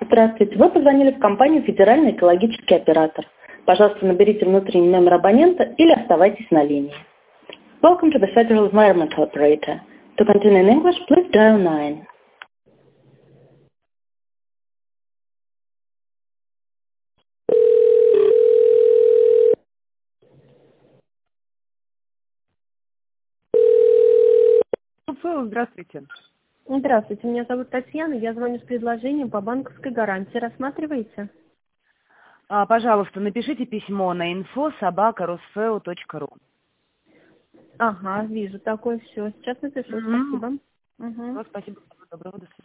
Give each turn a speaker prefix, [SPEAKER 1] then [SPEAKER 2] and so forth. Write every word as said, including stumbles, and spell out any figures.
[SPEAKER 1] Здравствуйте. Вы позвонили в компанию «Федеральный экологический оператор». Пожалуйста, наберите внутренний номер абонента или оставайтесь на линии. Welcome to the Federal Environmental Operator. To continue in English, please dial nine.
[SPEAKER 2] Здравствуйте.
[SPEAKER 3] Здравствуйте, меня зовут Татьяна, я звоню с предложением по банковской гарантии. Рассматриваете?
[SPEAKER 2] А, пожалуйста, напишите письмо на info собака росфео точка ру.
[SPEAKER 3] Ага, вижу такое все. Сейчас напишу,
[SPEAKER 2] Угу.
[SPEAKER 3] спасибо. Угу.
[SPEAKER 2] Спасибо. Доброго, до свидания.